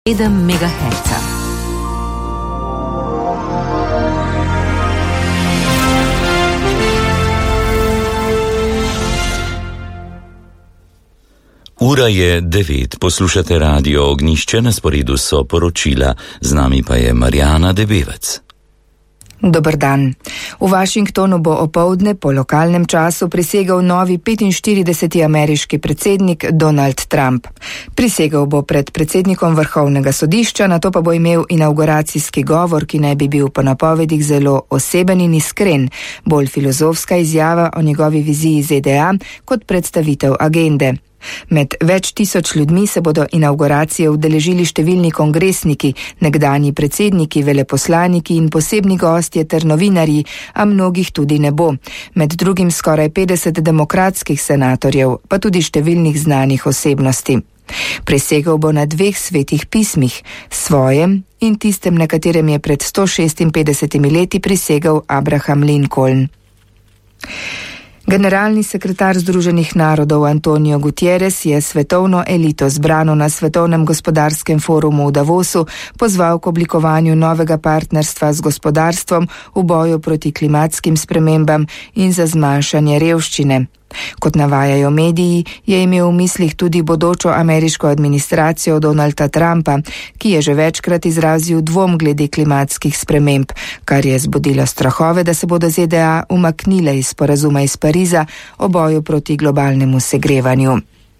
7 MHz. Ura je 9, poslušate Radio Ognjišče, na sporedu so poročila, z nami pa je Marjana Debevec. Dober dan. V Washingtonu bo opoldne po lokalnem času prisegel novi 45. ameriški predsednik Donald Trump. Prisegel bo pred predsednikom Vrhovnega sodišča, nato pa bo imel inavguracijski govor, ki naj bi bil po napovedih zelo oseben in iskren, bolj filozofska izjava o njegovi viziji ZDA kot predstavitev agende. Med več tisoč ljudmi se bodo inavguracije udeležili številni kongresniki, nekdanji predsedniki, veleposlaniki in posebni gostje ter novinarji, a mnogih tudi ne bo. Med drugim skoraj 50 demokratskih senatorjev, pa tudi številnih znanih osebnosti. Prisegel bo na 2 svetih pismih, svojem in tistem, na katerem je pred 156 leti prisegel Abraham Lincoln. Generalni sekretar Združenih narodov Antonio Guterres je svetovno elito zbrano na Svetovnem gospodarskem forumu v Davosu pozval k oblikovanju novega partnerstva z gospodarstvom v boju proti klimatskim spremembam in za zmanjšanje revščine. Kot navajajo mediji, je imel v mislih tudi bodočo ameriško administracijo Donalda Trumpa, ki je že večkrat izrazil dvom glede klimatskih sprememb, kar je zbudilo strahove, da se bodo ZDA umaknile iz sporazuma iz Pariza o boju proti globalnemu segrevanju.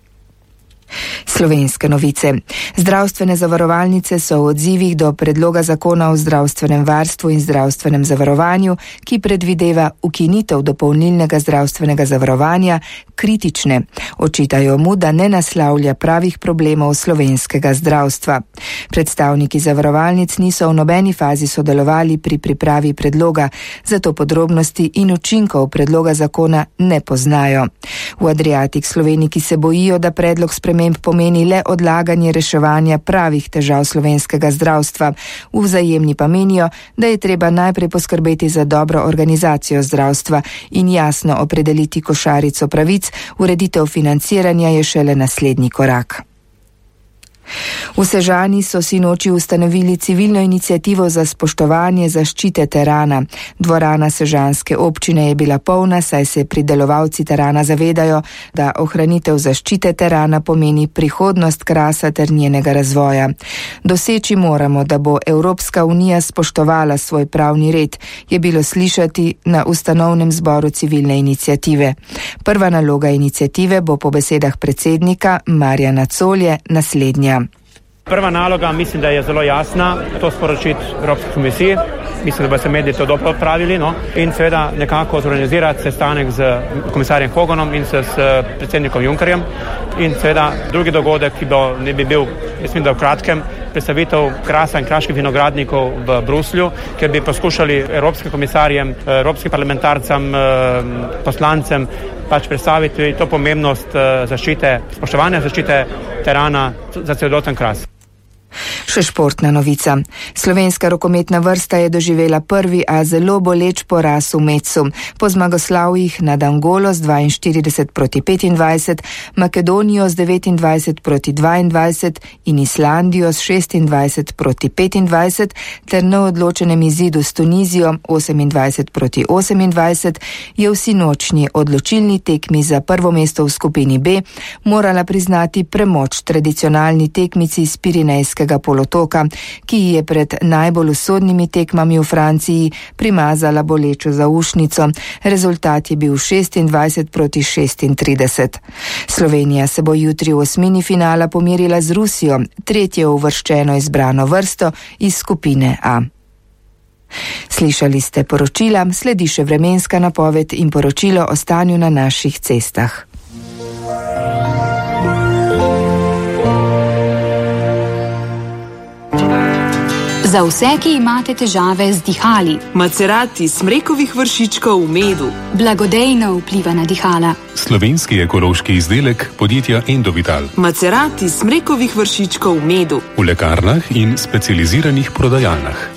Slovenske novice. Zdravstvene zavarovalnice so v odzivih do predloga zakona o zdravstvenem varstvu in zdravstvenem zavarovanju, ki predvideva ukinitev dopolnilnega zdravstvenega zavarovanja, kritične. Očitajo mu, da ne naslavlja pravih problemov slovenskega zdravstva. Predstavniki zavarovalnic niso v nobeni fazi sodelovali pri pripravi predloga, zato podrobnosti in učinkov predloga zakona ne poznajo. V Adriatic Sloveniki se bojijo, da predlog sprememb pomeni le odlaganje reševanja pravih težav slovenskega zdravstva. V Vzajemni pa menijo, da je treba najprej poskrbeti za dobro organizacijo zdravstva in jasno opredeliti košarico pravic, ureditev financiranja je šele naslednji korak. V Sežani so sinoči ustanovili civilno iniciativo za spoštovanje zaščite terana. Dvorana sežanske občine je bila polna, saj se pridelovalci terana zavedajo, da ohranitev zaščite terana pomeni prihodnost Krasa ter njenega razvoja. Doseči moramo, da bo Evropska unija spoštovala svoj pravni red, je bilo slišati na ustanovnem zboru civilne iniciative. Prva naloga iniciative bo po besedah predsednika Marjana Colje naslednja. Prva naloga mislim, da je zelo jasna, to sporočiti Evropski komisiji. Mislim, da bo se mediji to dobro odpravili, in seveda nekako zorganizirati sestanek z komisarjem Hoganom in s predsednikom Junckerjem. In seveda drugi dogodek, ki ne bi bil, mislim, da v kratkem, predstavitev Krasa in kraških vinogradnikov v Bruslju, kjer bi poskušali evropskim komisarjem, evropskim parlamentarcem, poslancem predstaviti to pomembnost zaščite, spoštovanja zaščite terana za celoten Kras. Še športna novica. Slovenska rokometna vrsta je doživela prvi, a zelo boleč poraz v Metsu. Po zmagoslavjih nad Angolo z 42-25, Makedonijo z 29-22 in Islandijo z 26-25 ter neodločenem izidu s Tunizijo 28-28 je v sinočnji odločilni tekmi za prvo mesto v skupini B morala priznati premoč tradicionalni tekmici iz Pirinejskega polotoka, ki je pred najbolj usodnimi tekmami v Franciji primazala bolečo zaušnico. Rezultat je bil 26-36. Slovenija se bo jutri v osmini finala pomerila z Rusijo, tretje uvrščeno izbrano vrsto iz skupine A. Slišali ste poročila, sledi še vremenska napoved in poročilo o stanju na naših cestah. Za vse, ki imate težave z dihali. Macerati smrekovih vršičkov v medu. Blagodejno vpliva na dihala. Slovenski ekološki izdelek podjetja Endovital. Macerati smrekovih vršičkov v medu. V lekarnah in specializiranih prodajalnah.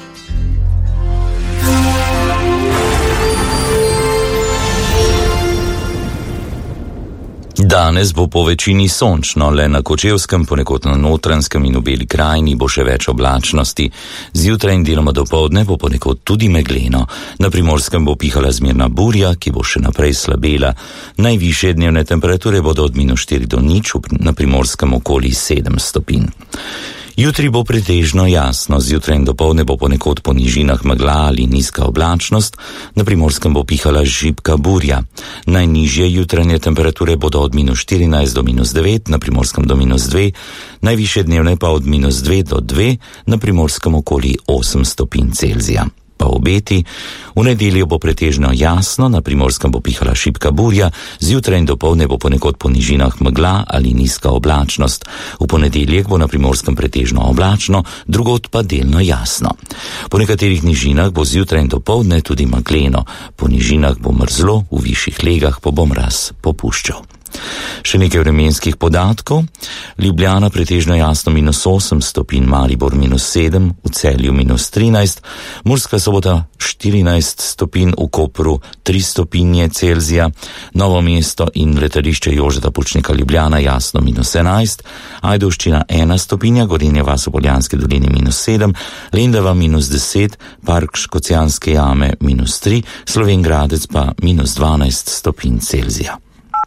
Danes bo po večini sončno, le na Kočevskem, ponekod na Notranjskem in v Beli krajini bo še več oblačnosti. Zjutraj in deloma dopoldne bo ponekod tudi megleno. Na Primorskem bo pihala zmerna burja, ki bo še naprej slabela. Najvišje dnevne temperature bodo od -4 do 0, na Primorskem okoli 7 stopinj. Jutri bo pretežno jasno, zjutraj in dopoldne bo ponekod po nižinah megla ali nizka oblačnost, na Primorskem bo pihala žibka burja. Najnižje jutranje temperature bodo od -14 do -9, na Primorskem do -2, najvišje dnevne pa od -2 do 2, na Primorskem okoli 8 stopinj Celzija. Pa obeti, v nedeljo bo pretežno jasno, na Primorskem bo pihala šibka burja, zjutraj in dopoldne bo ponekod po nižinah megla ali nizka oblačnost. V ponedeljek bo na Primorskem pretežno oblačno, drugod pa delno jasno. Po nekaterih nižinah bo zjutraj in dopoldne tudi megleno, po nižinah bo mrzlo, v višjih legah pa bo mraz popuščal. Še nekaj vremenskih podatkov. Ljubljana pretežno jasno -8 stopinj, Maribor -7, v Celju -13, Murska Sobota 14 stopinj, v Kopru 3 stopinje Celzija, Novo mesto in letališče Jožeta Pučnika Ljubljana jasno -11, Ajdovščina 1 stopinja, Gorenja vas v Poljanski dolini -7, Lendava -10, Park Škocjanske jame -3, Slovenj Gradec pa -12 stopinj Celzija.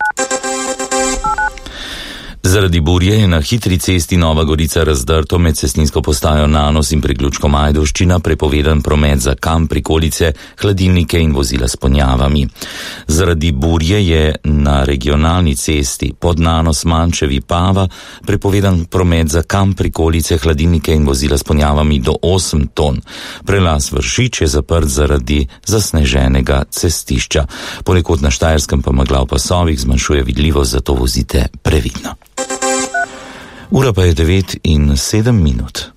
Zaradi burje je na hitri cesti Nova Gorica Razdrto med cestninsko postajo Nanos in priključkom Ajdovščina prepovedan promet za kamp, prikolice, hladilnike in vozila s ponjavami. Zaradi burje je na regionalni cesti pod Nanos Mančevi Pava prepovedan promet za kamp, prikolice, hladilnike in vozila s ponjavami do 8 ton. Prelaz Vršič je zaprt zaradi zasneženega cestišča. Ponekod na Štajerskem pa megla v pasovih zmanjšuje vidljivost, zato vozite previdno. Ura pa je 9:07.